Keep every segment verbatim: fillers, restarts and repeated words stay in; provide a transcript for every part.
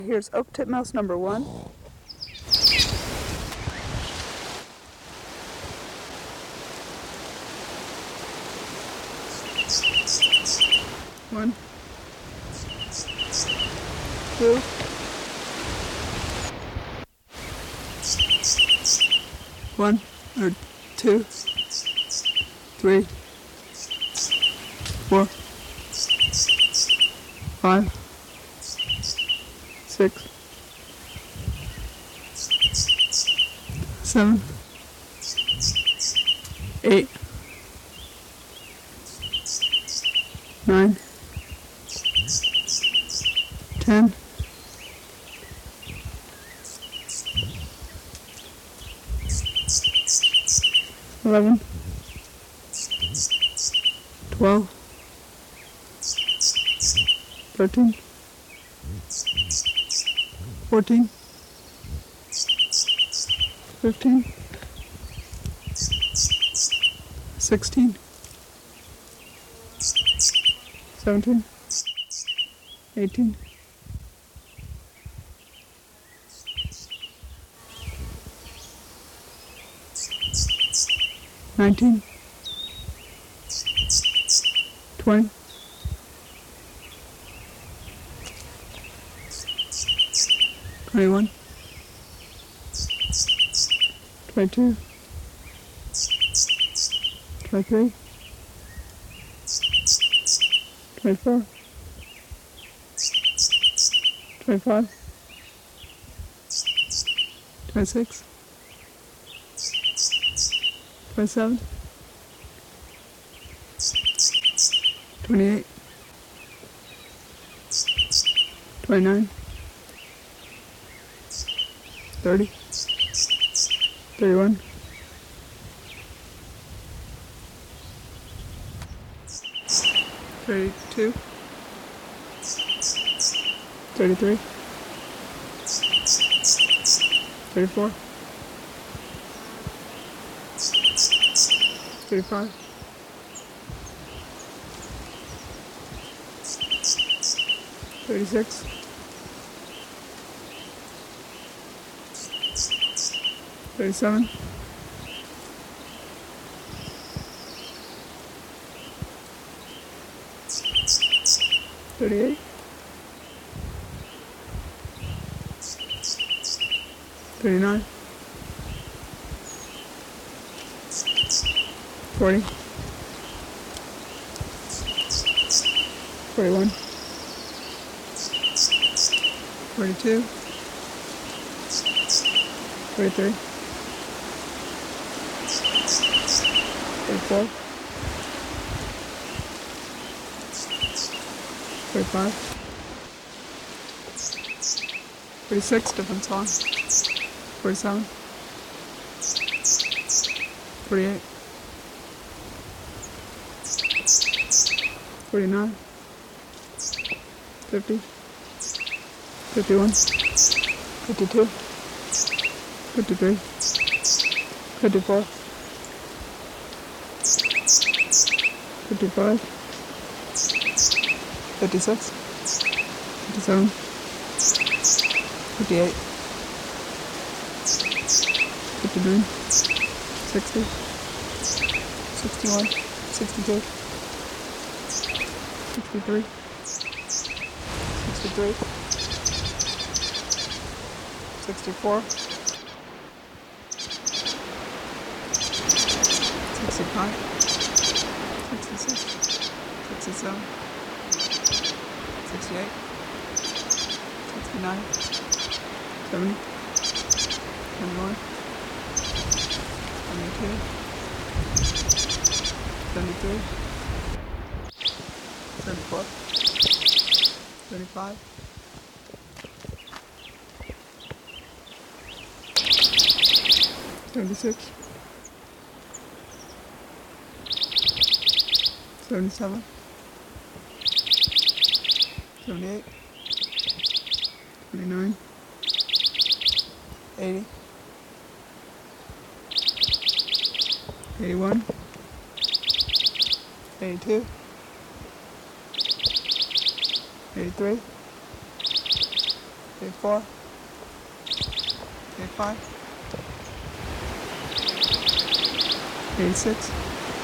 Here's oak titmouse number one. One, two, one, or two, three, four, five, six, seven, eight, nine, ten, eleven, twelve, thirteen, fourteen, fifteen, sixteen, seventeen, eighteen, nineteen, twenty, twenty-one, twenty-two, twenty-three, twenty-four, twenty-five, twenty-six, twenty-seven, twenty-eight, twenty-nine, thirty, thirty-one, thirty-two, thirty-three, thirty-four, thirty-five, thirty-six, thirty-seven, thirty-eight, thirty-nine, forty, forty-one, forty-two, forty-three, forty-four, forty-five, forty-six, different song, forty-seven, forty-eight, forty-nine, fifty, fifty-one, fifty-two, fifty-three, fifty-four, fifty-five, fifty-six, fifty-seven, fifty-eight, fifty-nine, sixty, sixty-one, sixty-two, sixty-three, sixty-three, sixty-four, sixty-five, sixty-six, sixty-seven, sixty-eight, sixty-nine, seventy, seventy-one, seventy-two, seventy-three, seventy-four, seventy-five, seventy-six, seventy-seven, seventy-eight, seventy-nine, eighty, eighty-one, eighty-two, eighty-three, eighty-four, eighty-five, eighty-six,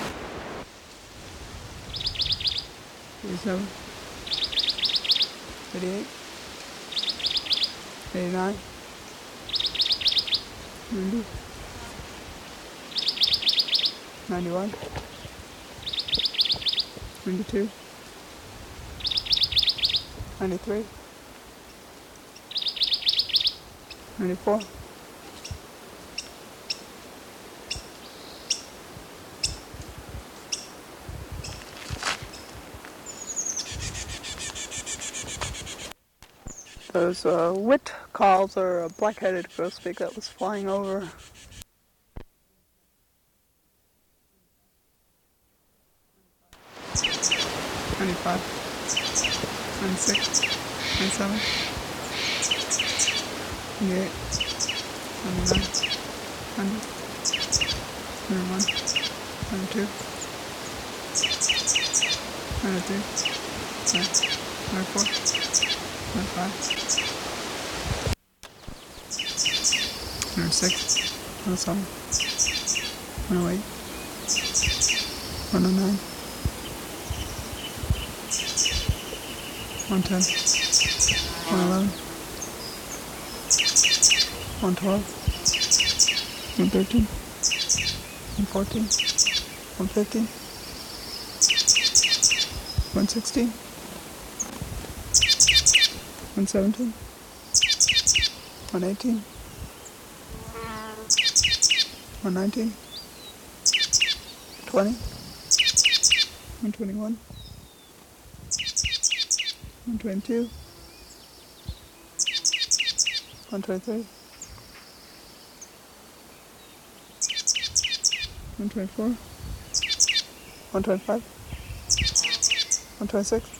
eighty-seven, eighty-eight, eighty-nine, ninety, ninety-one, ninety-two, ninety-three, ninety-four, those uh, wit calls are a black-headed grosbeak that was flying over. ninety-five, ninety-six, ninety-seven, ninety-eight, ninety-nine, one hundred, one oh one, one oh two, one oh three, one oh four, one oh five, one oh six, one oh seven, one oh eight, one oh nine, one ten, one eleven, one twelve, one thirteen, one fourteen, one fifteen, one sixteen, one seventeen, one eighteen, one nineteen, twenty, one twenty-one, one twenty-two, one twenty-three, one twenty-four, one twenty-five, one twenty-six,